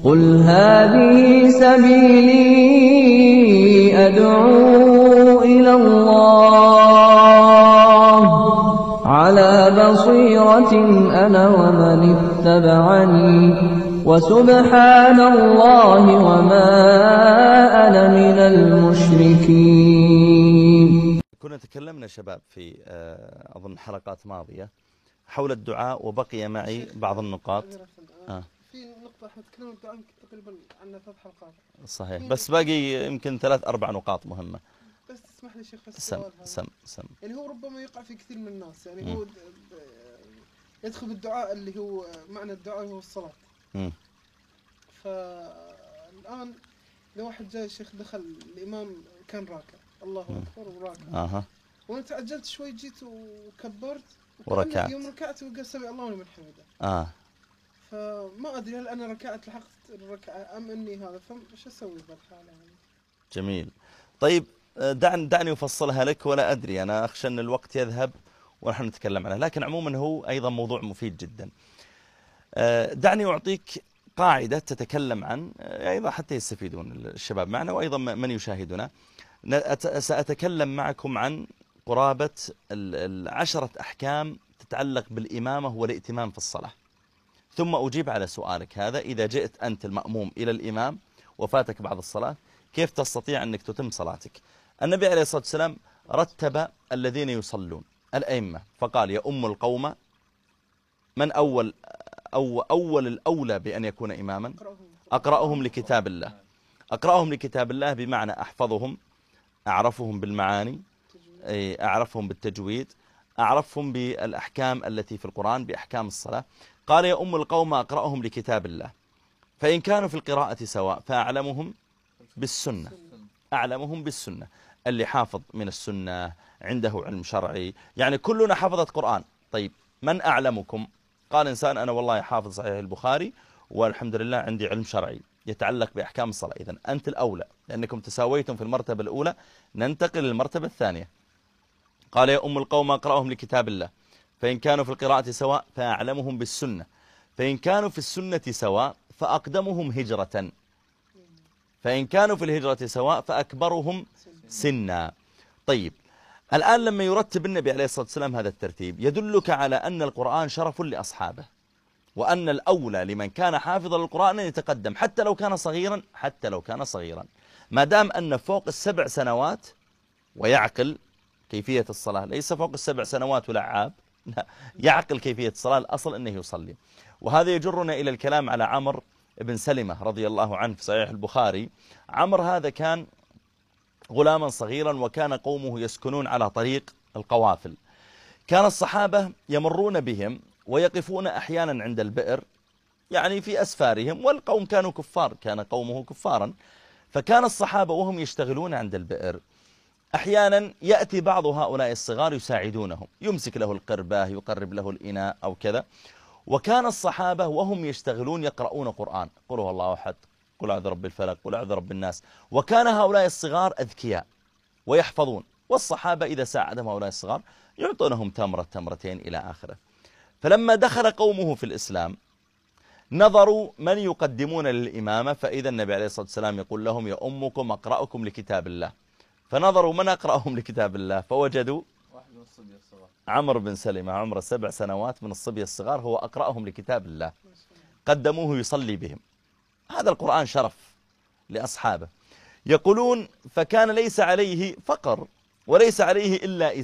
قل هذه سبيلي أدعو إلى الله على بصيرة أنا ومن اتبعني وسبحان الله وما أنا من المشركين. كنا تكلمنا شباب في أظن حلقات ماضية حول الدعاء، وبقي معي بعض النقاط. في نقطة احنا تكلمنا الدعاء تقريبا عن 3 حلقات. صحيح، بس باقي يمكن 3-4 نقاط مهمة. بس تسمح لي شيخ السؤال سم. يعني هو ربما يقع في كثير من الناس، يعني هو يدخل بالدعاء اللي هو معنى الدعاء هو الصلاة. فالآن لو واحد جاي الشيخ دخل الإمام كان راكع الله أكبر وراكع وأنا تعجلت شوي جيت وكبرت وركعت، يوم ركعت وقال سمع الله لمن حمده. فما أدري هل أنا ركعت لحقت الركعة أم إني هذا، فش أسوي بالحالة يعني؟ جميل. طيب دعني أفصلها لك، ولا أدري أنا أخشى أن الوقت يذهب ونحن نتكلم عنه، لكن عموما هو أيضا موضوع مفيد جدا. دعني أعطيك قاعدة تتكلم عن أيضا حتى يستفيدون الشباب معنا وأيضا من يشاهدنا. سأتكلم معكم عن قرابة 10 أحكام تتعلق بالإمامة والائتمام في الصلاة، ثم أجيب على سؤالك هذا. إذا جئت أنت المأموم إلى الإمام وفاتك بعض الصلاة، كيف تستطيع أنك تتم صلاتك؟ النبي عليه الصلاة والسلام رتب الذين يصلون الأئمة فقال: يؤم القوم من أول الأولى بأن يكون إماما أقرأهم لكتاب الله. أقرأهم لكتاب الله بمعنى أحفظهم، أعرفهم بالمعاني، أعرفهم بالتجويد، أعرفهم بالأحكام التي في القرآن بأحكام الصلاة. قال: يؤم القوم أقرأهم لكتاب الله، فإن كانوا في القراءة سواء فأعلمهم بالسنة. أعلمهم بالسنة، اللي حافظ من السنة عنده علم شرعي، يعني كلنا حفظت قرآن. طيب من أعلمكم؟ قال إنسان: أنا والله حافظ صحيح البخاري والحمد لله عندي علم شرعي يتعلق بأحكام الصلاة. إذن أنت الأولى، لأنكم تساويتم في المرتبة الأولى، ننتقل للمرتبة الثانية. قال: يا أم القوم أقرأهم لكتاب الله، فإن كانوا في القراءة سواء فأعلمهم بالسنة، فإن كانوا في السنة سواء فأقدمهم هجرة، فإن كانوا في الهجرة سواء فأكبرهم سنا. طيب الآن لما يرتب النبي عليه الصلاة والسلام هذا الترتيب يدلك على أن القرآن شرف لأصحابه، وأن الأولى لمن كان حافظا للقرآن أن يتقدم حتى لو كان صغيرا، ما دام أن فوق 7 سنوات ويعقل كيفية الصلاة، ليس فوق 7 سنوات ولعاب، لا، يعقل كيفية الصلاة، الأصل أنه يصلي. وهذا يجرنا إلى الكلام على عمرو بن سلمة رضي الله عنه في صحيح البخاري. عمرو هذا كان غلاما صغيرا، وكان قومه يسكنون على طريق القوافل. كان الصحابة يمرون بهم ويقفون أحيانا عند البئر، يعني في أسفارهم، والقوم كانوا كفار، كان قومه كفارا. فكان الصحابة وهم يشتغلون عند البئر أحيانا يأتي بعض هؤلاء الصغار يساعدونهم، يمسك له القربة، يقرب له الإناء أو كذا. وكان الصحابة وهم يشتغلون يقرؤون قرآن، قل هو الله أحد، قل أعوذ برب الفلق، قل أعوذ برب الناس. وكان هؤلاء الصغار أذكياء ويحفظون، والصحابة إذا ساعدهم هؤلاء الصغار يعطونهم تمرة تمرتين إلى آخره. فلما دخل قومه في الإسلام نظروا من يقدمون للإمامة، فإذا النبي عليه الصلاة والسلام يقول لهم: يا أمكم أقرأكم لكتاب الله. فنظروا من أقرأهم لكتاب الله، فوجدوا عمرو بن سلمة عمره 7 سنوات من الصبي الصغار هو أقرأهم لكتاب الله، قدموه يصلي بهم. هذا القرآن شرف لأصحابه. يقولون: فكان ليس عليه فقر وليس عليه إلا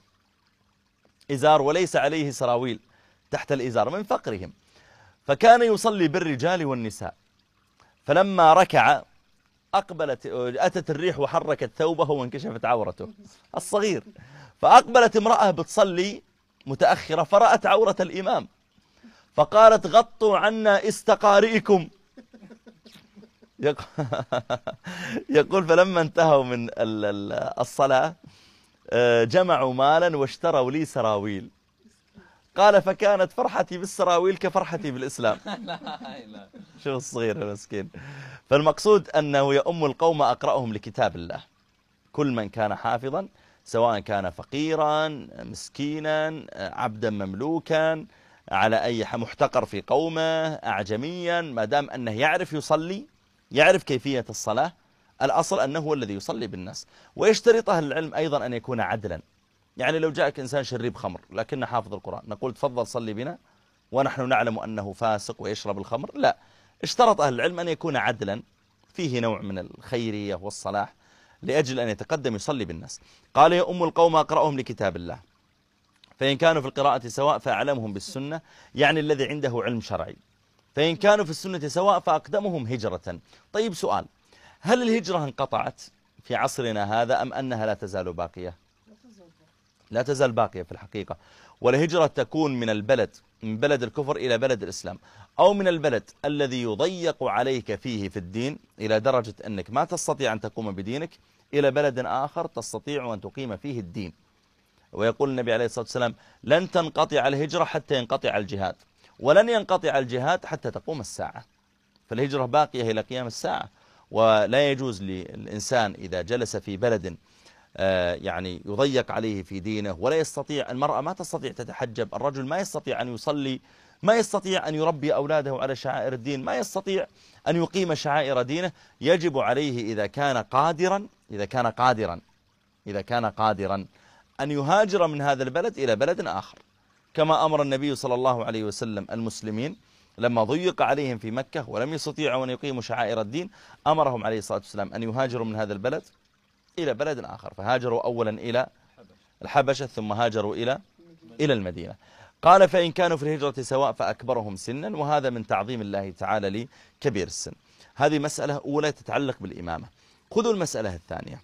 إزار وليس عليه سراويل تحت الإزار من فقرهم، فكان يصلي بالرجال والنساء. فلما ركع أتت الريح وحركت ثوبه وانكشفت عورته الصغير، فأقبلت امرأة بتصلي متأخرة فرأت عورة الإمام، فقالت: غطوا عنا استقارئكم. يقول: فلما انتهوا من الصلاة جمعوا مالا واشتروا لي سراويل. قال: فكانت فرحتي بالسراويل كفرحتي بالإسلام. شوف الصغير المسكين. فالمقصود أنه يؤم القوم أقرأهم لكتاب الله، كل من كان حافظا، سواء كان فقيرا مسكينا عبدا مملوكا على أي محتقر في قومه، أعجميا، ما دام أنه يعرف يصلي، يعرف كيفية الصلاة، الأصل أنه هو الذي يصلي بالناس. ويشترط أهل العلم أيضا أن يكون عدلا. يعني لو جاءك إنسان شريب خمر لكنه حافظ القرآن، نقول تفضل صلي بنا ونحن نعلم أنه فاسق ويشرب الخمر؟ لا، اشترط أهل العلم أن يكون عدلا، فيه نوع من الخيرية والصلاح، لأجل أن يتقدم يصلي بالناس. قال يا أم القوم أقرأهم لكتاب الله، فإن كانوا في القراءة سواء فأعلمهم بالسنة، يعني الذي عنده علم شرعي. فإن كانوا في السنة سواء فأقدمهم هجرة. طيب سؤال، هل الهجرة انقطعت في عصرنا هذا أم أنها لا تزال باقية؟ لا تزال باقية في الحقيقة. والهجرة تكون من بلد الكفر إلى بلد الإسلام، أو من البلد الذي يضيق عليك فيه في الدين إلى درجة أنك ما تستطيع أن تقوم بدينك، إلى بلد آخر تستطيع أن تقيم فيه الدين. ويقول النبي عليه الصلاة والسلام لن تنقطع الهجرة حتى ينقطع الجهاد، ولن ينقطع الجهاد حتى تقوم الساعة. فالهجرة باقية إلى قيام الساعة. ولا يجوز للإنسان إذا جلس في بلد يعني يضيق عليه في دينه، ولا يستطيع، المرأة ما تستطيع تتحجب، الرجل ما يستطيع أن يصلي، ما يستطيع أن يربي أولاده على شعائر الدين، ما يستطيع أن يقيم شعائر دينه، يجب عليه إذا كان قادرا أن يهاجر من هذا البلد إلى بلد آخر، كما أمر النبي صلى الله عليه وسلم المسلمين لما ضيق عليهم في مكة ولم يستطيعوا أن يقيموا شعائر الدين، أمرهم عليه الصلاة والسلام أن يهاجروا من هذا البلد إلى بلد آخر، فهاجروا أولا إلى الحبشة ثم هاجروا إلى المدينة. قال فإن كانوا في الهجرة سواء فأكبرهم سنا، وهذا من تعظيم الله تعالى لكبير السن. هذه مسألة أولى تتعلق بالإمامة. خذوا المسألة الثانية.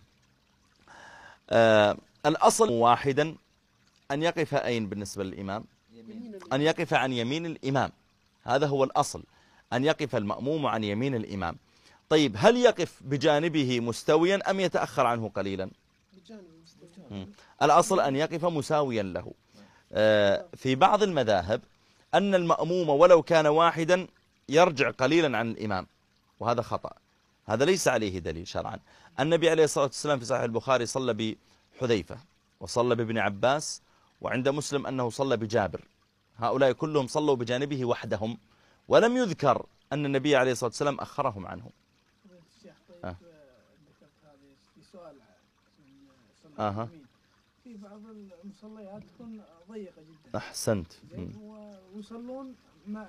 الأصل واحدا أن يقف أين بالنسبة للإمام؟ أن يقف عن يمين الإمام، هذا هو الأصل، أن يقف المأموم عن يمين الإمام. طيب هل يقف بجانبه مستويا أم يتأخر عنه قليلا؟ الأصل أن يقف مساويا له. في بعض المذاهب أن المأموم ولو كان واحدا يرجع قليلا عن الإمام، وهذا خطأ، هذا ليس عليه دليل شرعا. النبي عليه الصلاة والسلام في صحيح البخاري صلى بحذيفة وصلى بابن عباس، وعند مسلم أنه صلى بجابر، هؤلاء كلهم صلوا بجانبه وحدهم، ولم يذكر أن النبي عليه الصلاة والسلام أخرهم عنه. في بعض المصليات تكون ضيقة جدا. أحسنت. ويصلون مع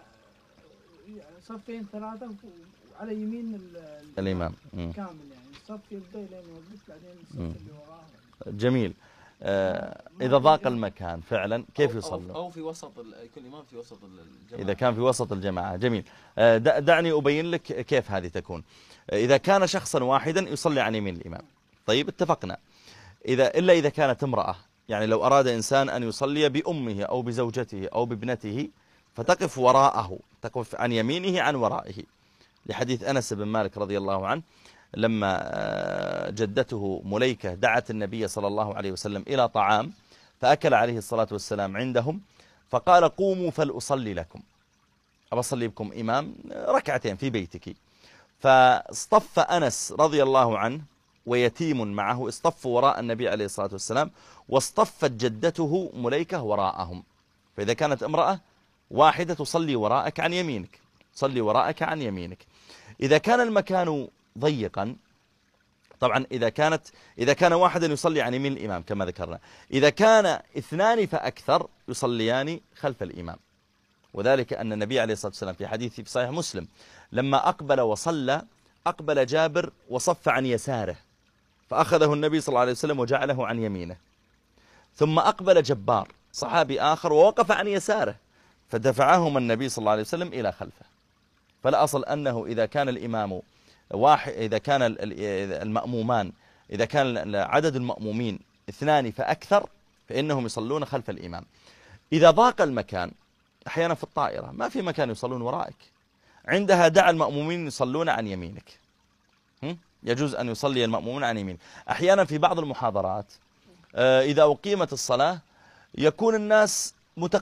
صفين ثلاثة على يمين الإمام كامل، يعني الصف يبدأ لين يوقف، بعدين الصف اللي وراه. جميل. إذا ضاق المكان فعلا كيف يصلون؟ أو في وسط، يكون الإمام في وسط الجماعة. إذا كان في وسط الجماعة. جميل. دعني أبين لك كيف هذه تكون. إذا كان شخصا واحدا يصلي عن يمين الإمام، طيب اتفقنا. إلا إذا كانت امرأة، يعني لو أراد إنسان أن يصلي بأمه أو بزوجته أو بابنته فتقف وراءه، تقف عن يمينه عن ورائه، لحديث أنس بن مالك رضي الله عنه لما جدته مليكة دعت النبي صلى الله عليه وسلم إلى طعام، فأكل عليه الصلاة والسلام عندهم، فقال قوموا فلأصلي لكم، أبصلي بكم إمام ركعتين في بيتك. فاصطف أنس رضي الله عنه ويتيم معه، اصطفوا وراء النبي عليه الصلاة والسلام، واصطفت جدته مليكة وراءهم. فإذا كانت امرأة واحدة تصلي وراءك عن يمينك، تصلي وراءك عن يمينك. إذا كان المكان ضيقا، طبعا إذا كان واحدا يصلي عن يمين الإمام كما ذكرنا، إذا كان اثنان فأكثر يصليان خلف الإمام. وذلك أن النبي عليه الصلاة والسلام في حديث في صحيح مسلم لما أقبل وصلى، أقبل جابر وصف عن يساره، فأخذه النبي صلى الله عليه وسلم وجعله عن يمينه، ثم أقبل جبار صحابي آخر ووقف عن يساره، فدفعهما النبي صلى الله عليه وسلم إلى خلفه. فالأصل أنه إذا كان الإمام واحد، إذا كان المأمومان، إذا كان عدد المأمومين اثنان فأكثر فإنهم يصلون خلف الإمام. إذا ضاق المكان، أحيانا في الطائرة ما في مكان يصلون ورائك، عندها دع المأمومين يصلون عن يمينك، يجوز أن يصلي المأمومون عن يمين. أحيانا في بعض المحاضرات إذا أقيمت الصلاة يكون الناس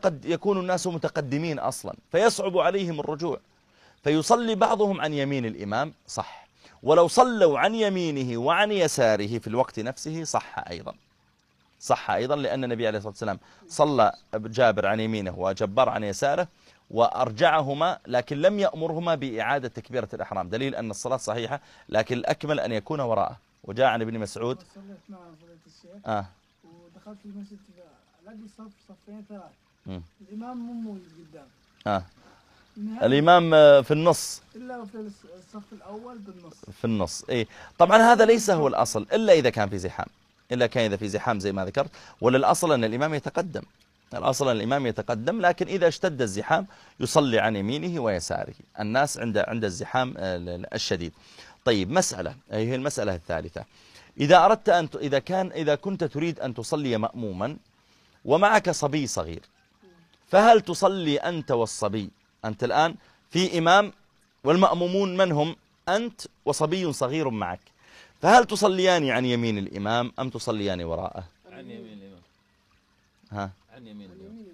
متقدمين أصلا، فيصعب عليهم الرجوع، فيصلي بعضهم عن يمين الإمام، صح، ولو صلوا عن يمينه وعن يساره في الوقت نفسه صح أيضا. صح أيضا لأن النبي عليه الصلاة والسلام صلى جابر عن يمينه وجبار عن يساره وأرجعهما، لكن لم يأمرهما بإعادة تكبيرة الإحرام، دليل أن الصلاة صحيحة، لكن الأكمل أن يكون وراءه. وجاء عن ابن مسعود صليت مع فضيلة الشيخ ودخلت المسجد لقي صفين ثلاث، الإمام مو موجود قدام، الإمام في النص، إلا في الصف الأول بالنص، في النص. إيه طبعا هذا ليس هو الأصل إلا إذا كان في زحام، إلا كان إذا في زحام زي ما ذكرت، ولا الأصل أن الإمام يتقدم، الأصل أن الإمام يتقدم، لكن إذا اشتد الزحام يصلي عن يمينه ويساره الناس عند الزحام الشديد. طيب مسألة، هي المسألة الثالثة، إذا أردت إذا كنت تريد أن تصلي مأموما ومعك صبي صغير، فهل تصلي أنت والصبي؟ أنت الآن في إمام والمأمومون من هم؟ أنت وصبي صغير معك، فهل تصليان عن يمين الإمام أم تصليان وراءه؟ عن يمين الإمام. ها؟ عن يمين الإمام.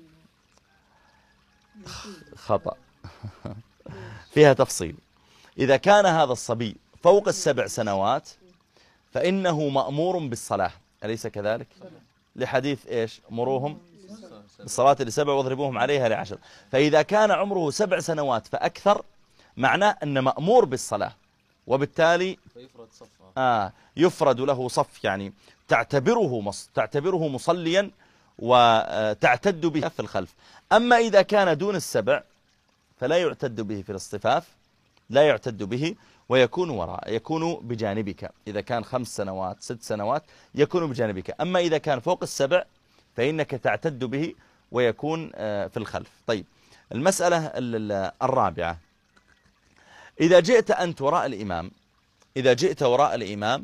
خطأ. فيها تفصيل. إذا كان هذا الصبي فوق 7 سنوات فإنه مأمور بالصلاة، أليس كذلك؟ لحديث إيش؟ مروهم بالصلاة ل7 واضربوهم عليها ل10. فإذا كان عمره 7 سنوات فأكثر معناه أن مأمور بالصلاة، وبالتالي يفرد له صف، يعني تعتبره مصليا وتعتد به في الخلف. أما إذا كان دون 7 فلا يعتد به في الاصطفاف، لا يعتد به ويكون وراء، يكون بجانبك. إذا كان 5 سنوات 6 سنوات يكون بجانبك، أما إذا كان فوق 7 فإنك تعتد به ويكون في الخلف. طيب المسألة الرابعة، إذا جئت أنت وراء الإمام، إذا جئت وراء الإمام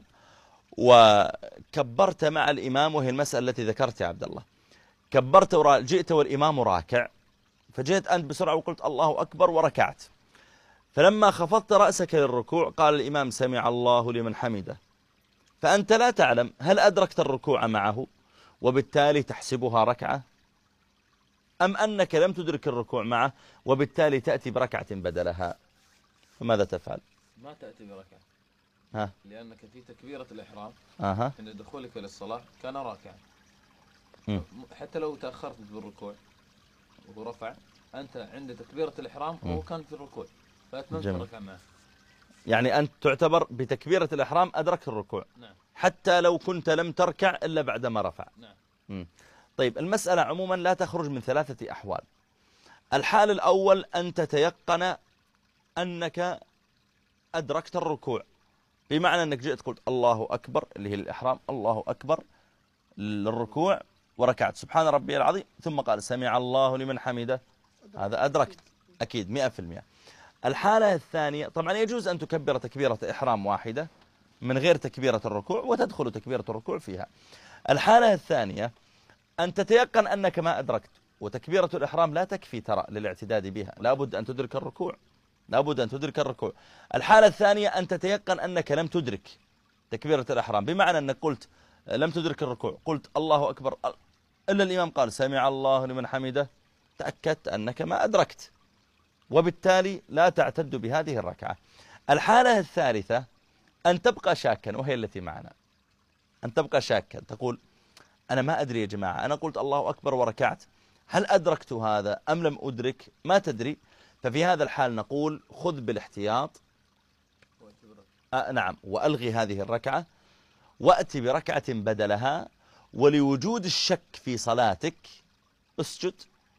وكبرت مع الإمام، وهي المسألة التي ذكرت يا عبد الله، كبرت وراء، جئت والإمام راكع، فجئت أنت بسرعة وقلت الله أكبر وركعت، فلما خفضت رأسك للركوع قال الإمام سمع الله لمن حمده، فأنت لا تعلم هل أدركت الركوع معه وبالتالي تحسبها ركعة، أم أنك لم تدرك الركوع معه وبالتالي تأتي بركعة بدلها، فماذا تفعل؟ ما تأتي بركعة، ها؟ لأنك في تكبيرة الإحرام عند دخولك للصلاة كان راكعا، حتى لو تأخرت بالركوع ورفع، أنت عند تكبيرة الإحرام هو كان في الركوع فأتممت الركعة معه. يعني أنت تعتبر بتكبيرة الإحرام أدركت الركوع. نعم. حتى لو كنت لم تركع إلا بعدما رفع. نعم. طيب المسألة عموما لا تخرج من 3 أحوال. الحال الأول أن تتيقن أنك أدركت الركوع، بمعنى أنك جئت قلت الله أكبر اللي هي الإحرام، الله أكبر للركوع وركعت سبحان ربي العظيم، ثم قال سمع الله لمن حمده، هذا أدركت أكيد 100%. الحالة الثانية طبعا يجوز أن تكبر تكبيرة إحرام واحدة من غير تكبيرة الركوع وتدخل تكبيرة الركوع فيها. الحالة الثانية أن تتيقن أنك ما أدركت، وتكبيرة الإحرام لا تكفي ترى للاعتداد بها، لابد أن تدرك الركوع، لابد أن تدرك الركوع. الحالة الثانية أن تتيقن أنك لم تدرك تكبيرة الإحرام، بمعنى أنك قلت لم تدرك الركوع، قلت الله أكبر إلا الإمام قال سمع الله لمن حمده، تأكدت أنك ما أدركت وبالتالي لا تعتد بهذه الركعة. الحالة الثالثة أن تبقى شاكا، وهي التي معنا، أن تبقى شاكا تقول أنا ما أدري يا جماعة، أنا قلت الله أكبر وركعت، هل أدركت هذا أم لم أدرك؟ ما تدري. ففي هذا الحال نقول خذ بالاحتياط، نعم، وألغي هذه الركعة وأتي بركعة بدلها، ولوجود الشك في صلاتك اسجد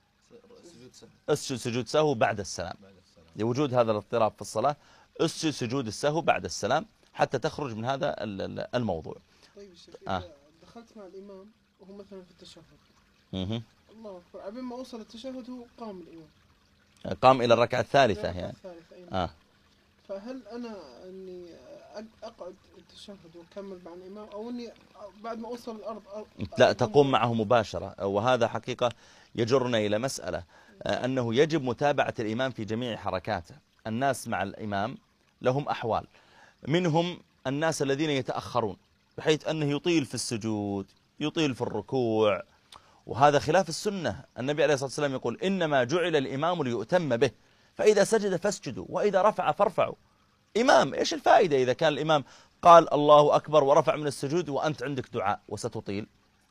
سجود سهو بعد السلام، لوجود هذا الاضطراب في الصلاة اسجد سجود السهو بعد السلام حتى تخرج من هذا الموضوع. طيب يا شيخ إذا دخلت مع الإمام وهو مثلا في التشهد، الله أكبر، عبين ما أوصل التشهد هو قام الإمام، قام إلى الركعة الثالثة يعني. فهل أنا أني أقعد التشهد وأكمل مع الإمام، أو أني بعد ما أوصل الأرض لا تقوم معه مباشرة؟ وهذا حقيقة يجرنا إلى مسألة أنه يجب متابعة الإمام في جميع حركاته. الناس مع الإمام لهم أحوال، منهم الناس الذين يتأخرون بحيث أنه يطيل في السجود، يطيل في الركوع، وهذا خلاف السنة. النبي عليه الصلاة والسلام يقول إنما جعل الإمام ليؤتم به، فإذا سجد فاسجدوا وإذا رفع فارفعوا. إمام إيش الفائدة إذا كان الإمام قال الله أكبر ورفع من السجود وأنت عندك دعاء وستطيل؟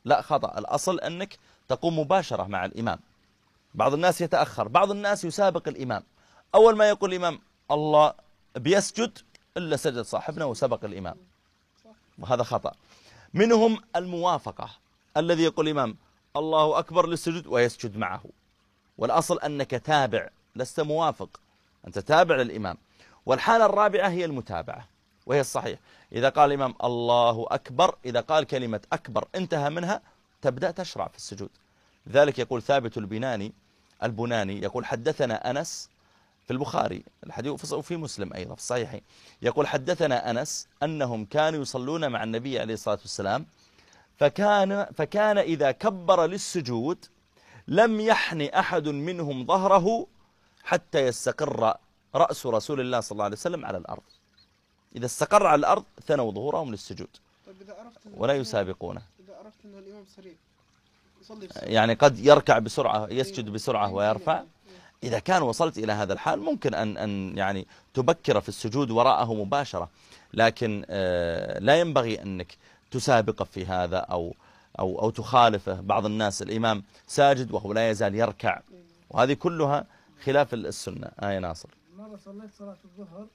لا خطأ، الأصل أنك تقوم مباشرة مع الإمام. بعض الناس يتأخر، بعض الناس يسابق الإمام، أول ما يقول الإمام الله بيسجد إلا سجد صاحبنا وسبق الإمام، وهذا خطأ. منهم الموافقة، الذي يقول الإمام الله أكبر للسجود ويسجد معه، والأصل أنك تابع لست موافق، أنت تابع للإمام. والحالة الرابعة هي المتابعة، وهي الصحيح. إذا قال الإمام الله أكبر، إذا قال كلمة أكبر انتهى منها، تبدأ تشرع في السجود. لذلك يقول ثابت البناني يقول حدثنا أنس في البخاري الحديث وفي مسلم أيضا في الصحيحين، يقول حدثنا أنس أنهم كانوا يصلون مع النبي عليه الصلاة والسلام، فكان إذا كبر للسجود لم يحن أحد منهم ظهره حتى يستقر رأس رسول الله صلى الله عليه وسلم على الأرض. إذا استقر على الأرض ثنوا ظهورهم للسجود ولا يسابقونه. إذا عرفت أن الإمام سريع يعني قد يركع بسرعة، يسجد بسرعة ويرفع، إذا كان وصلت إلى هذا الحال ممكن أن يعني تبكر في السجود وراءه مباشرة، لكن لا ينبغي أنك تسابق في هذا أو تخالفه. بعض الناس الإمام ساجد وهو لا يزال يركع، وهذه كلها خلاف السنة. يا ناصر، مرة صليت صلاة الظهر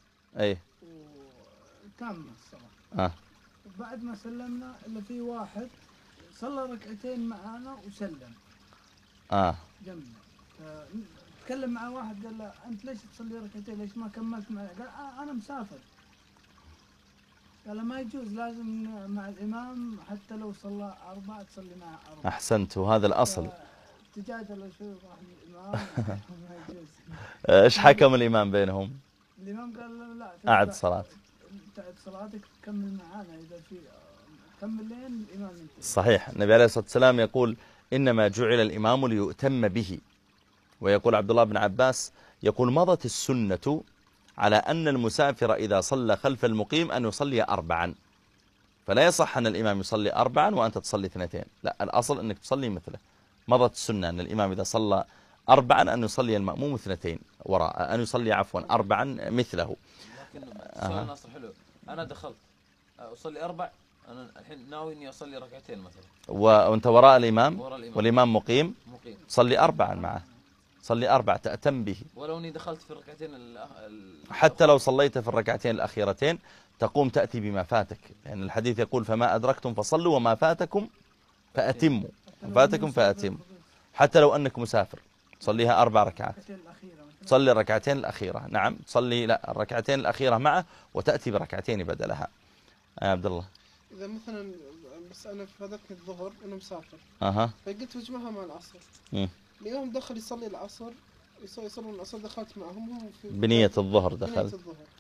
وتم الصلاة، بعد ما سلمنا إلا في واحد صلى ركعتين معانا وسلم جنبنا، تكلم مع واحد قال له أنت ليش تصلي ركعتين، ليش ما كملت معي؟ قال أنا مسافر. قال ما يجوز، لازم مع الإمام حتى لو صلى 4 تصلي معه 4. أحسنت، وهذا الأصل. تجادلوا شوي مع الإمام ما يجوز. إيش حكم الإمام بينهم؟ الإمام قال لا أعد صلاة، تعد صلاتك تكمل معانا، إذا في كمل لين الإمام ينتهي. صحيح. النبي عليه الصلاة والسلام يقول إنما جعل الإمام ليؤتم به. ويقول عبد الله بن عباس يقول مضت السنة على أن المسافر إذا صلى خلف المقيم أن يصلي 4، فلا يصح أن الإمام يصلي 4 وأنت تصلي 2، لا، الأصل أنك تصلي مثله. مضت السنة أن الإمام إذا صلى 4 أن يصلي المأموم 2 وراء، أن يصلي عفوا 4 مثله. لكن سؤال ناصر حلو، أنا دخلت أصلي 4، أنا الحين ناوي إني أصلي ركعتين مثلا، وأنت وراء الإمام والإمام مقيم، صلي 4 معه، صلي 4 تأتم به. ولو اني دخلت في الركعتين حتى لو صليت في الركعتين الأخيرتين تقوم تأتي بما فاتك، يعني الحديث يقول فما أدركتم فصلوا وما فاتكم فأتموا، فاتكم فأتموا. حتى لو أنك مسافر صليها 4 ركعات، صلي الركعتين الأخيرة، نعم صلي لا الركعتين الأخيرة معه وتأتي بركعتين بدلها. يا عبد الله، إذا مثلا بس أنا فاتتني الظهر أنا مسافر فقلت بجمعها مع العصر، اليوم دخل يصلي العصر، يصلون العصر، دخلت معهم هم في بنية الظهر دخلت.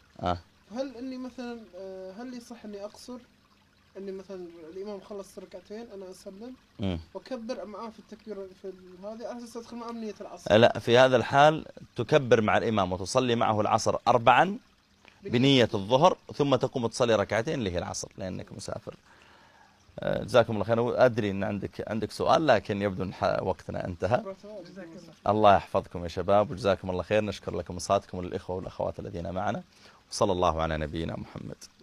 هل اني مثلا هل يصح اني اقصر، اني مثلا الامام خلص ركعتين انا اسلم واكبر معاه في التكبير في هذه على اساس ادخل معه بنية العصر؟ لا، في هذا الحال تكبر مع الامام وتصلي معه العصر 4 بنية الظهر، ثم تقوم تصلي ركعتين اللي هي العصر لانك مسافر. جزاكم الله خير. أدري أن عندك سؤال لكن يبدو أن وقتنا انتهى. الله يحفظكم يا شباب وجزاكم الله خير. نشكر لكم إصغائكم للإخوة والأخوات الذين معنا، وصلى الله على نبينا محمد.